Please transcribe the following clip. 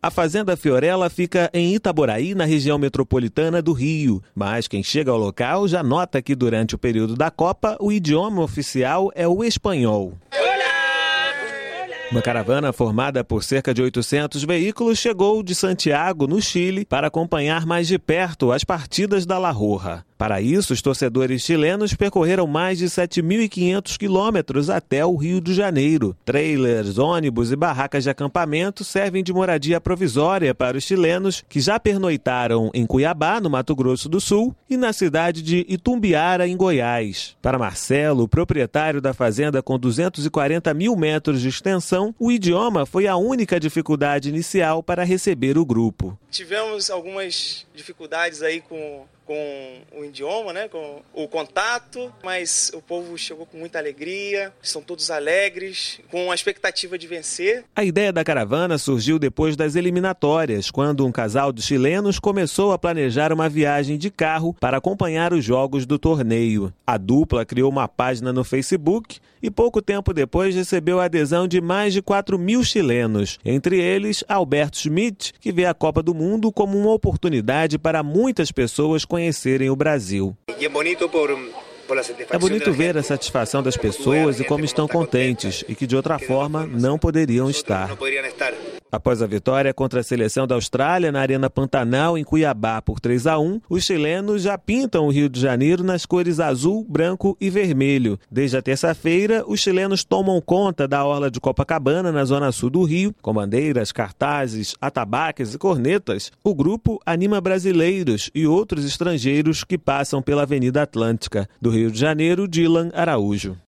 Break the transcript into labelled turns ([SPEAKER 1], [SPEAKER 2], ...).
[SPEAKER 1] A Fazenda Fiorella fica em Itaboraí, na região metropolitana do Rio. Mas quem chega ao local já nota que durante o período da Copa, o idioma oficial é o espanhol. Uma caravana formada por cerca de 800 veículos chegou de Santiago, no Chile, para acompanhar mais de perto as partidas da La Roja. Para isso, os torcedores chilenos percorreram mais de 7.500 quilômetros até o Rio de Janeiro. Trailers, ônibus e barracas de acampamento servem de moradia provisória para os chilenos que já pernoitaram em Cuiabá, no Mato Grosso do Sul, e na cidade de Itumbiara, em Goiás. Para Marcelo, proprietário da fazenda com 240 mil metros de extensão, o idioma foi a única dificuldade inicial para receber o grupo.
[SPEAKER 2] Tivemos algumas dificuldades aí com o idioma, né, com o contato, mas o povo chegou com muita alegria, estão todos alegres, com a expectativa de vencer.
[SPEAKER 1] A ideia da caravana surgiu depois das eliminatórias, quando um casal de chilenos começou a planejar uma viagem de carro para acompanhar os jogos do torneio. A dupla criou uma página no Facebook e pouco tempo depois recebeu a adesão de mais de 4.000 chilenos, entre eles Alberto Schmidt, que vê a Copa do Mundo como uma oportunidade para muitas pessoas conhecerem o Brasil. É bonito ver a satisfação das pessoas e como estão contentes e que de outra forma não poderiam estar. Após a vitória contra a seleção da Austrália na Arena Pantanal, em Cuiabá, por 3-1, os chilenos já pintam o Rio de Janeiro nas cores azul, branco e vermelho. Desde a terça-feira, os chilenos tomam conta da orla de Copacabana, na zona sul do Rio, com bandeiras, cartazes, atabaques e cornetas. O grupo anima brasileiros e outros estrangeiros que passam pela Avenida Atlântica. Do Rio de Janeiro, Dylan Araújo.